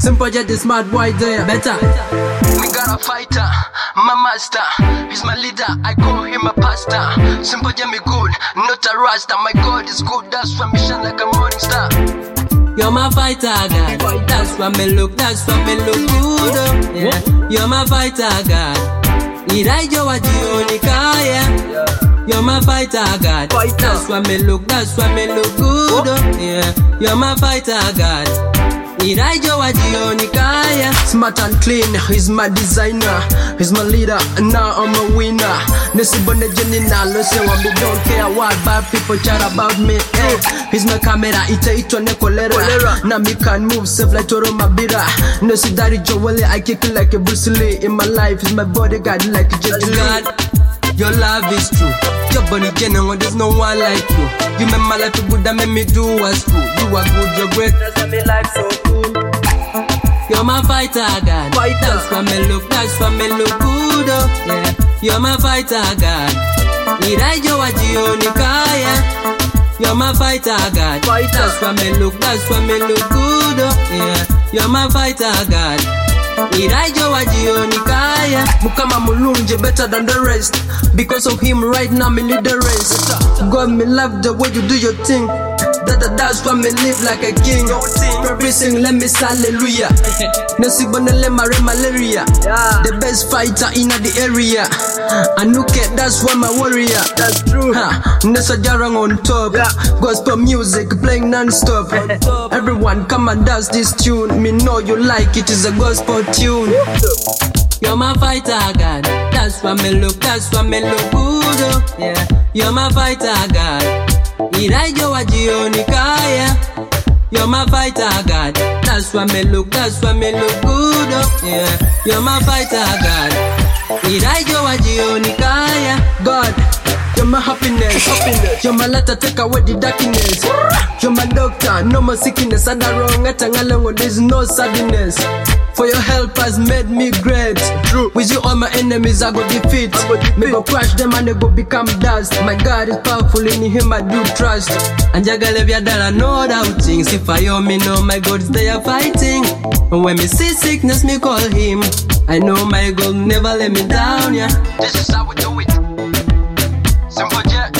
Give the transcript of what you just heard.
Simple J, the smart boy there. Better. Me got a fighter, my master. He's my leader, I call him a pastor. Simple J, me good, not a rasta. My God is good, that's why me shine like a morning star. You're my fighter, God. That's why me look good. Oh. Yeah. You're my fighter, God. Iraijo wajioni kaya. You're my fighter, God. That's why me look good. Oh. Yeah. You're my fighter, God. Iraijo wajioni kaya. Smart and clean, he's my designer. He's my leader, and now I'm a winner. Nesibone Jenina, listen what me don't care what bad people chat about me. He's my camera, ita ne kolera. Now me can move safe like Toro Mabira. Nesi Dari Joelle, I kick it like a Bruce Lee. In my life, he's my bodyguard like a Jet Li. Your love is true. Your body genuine, there's no one like you. You make my life good, that make me do what's true. You are good, you're great, that's why me life so cool. You're my fighter, God. That's why me look good, oh. Yeah. You're my fighter, God. Iraijo wajioni kaya. You're my fighter, God. That's why me look good, oh. Yeah. You're my fighter, God. Iraijo wajioni kaya. Mukama mulunje better than the rest. Because of him right now me lead the race. God me love the way you do your thing. That's why me live like a king. Every sing let me say hallelujah. Nesibone le mare malaria. The best fighter in the area. Anuke, that's why my warrior. That's true. Nessa Jarang on top. Gospel music playing non-stop. Everyone come and dance this tune. Me know you like it is a gospel tune. You're my fighter, God. That's why me look good, oh. Yeah. You're my fighter, God. Iraijo wajioni kaya. You're my fighter, God. That's why me look good, oh. Yeah. You're my fighter, God. Iraijo wajioni kaya. God, you're my happiness. You're my letter, take away the darkness. You're my doctor, no more sickness. And the wrong atangalango, there's no sadness. For your help has made me great. True. With you all my enemies I go defeat. Me go crush them and they go become dust. My God is powerful, in him I do trust. And jagale biadala no doubting. If I owe me know my God is there fighting. And when me see sickness me call him. I know my God never let me down, yeah. This is how we do it. Simple J.